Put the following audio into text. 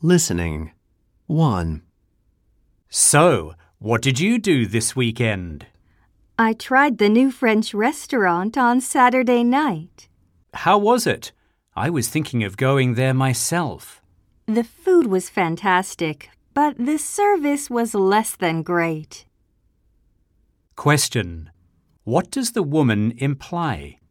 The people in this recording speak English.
Listening. 1. So, what did you do this weekend? I tried the new French restaurant on Saturday night. How was it? I was thinking of going there myself. The food was fantastic, but the service was less than great. Question. What does the woman imply?